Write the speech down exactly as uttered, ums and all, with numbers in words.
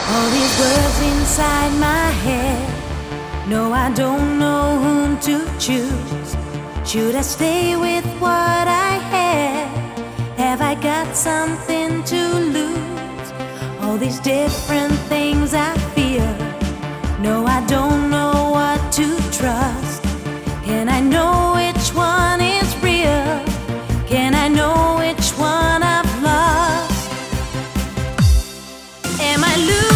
All these words inside my head. No, I don't know whom to choose. Should I stay with what I had? Have I got something to lose? All these different things I feel. No, I don't know what to trust. Can I know which one is real? Can I know which one I've lost? Am I losing?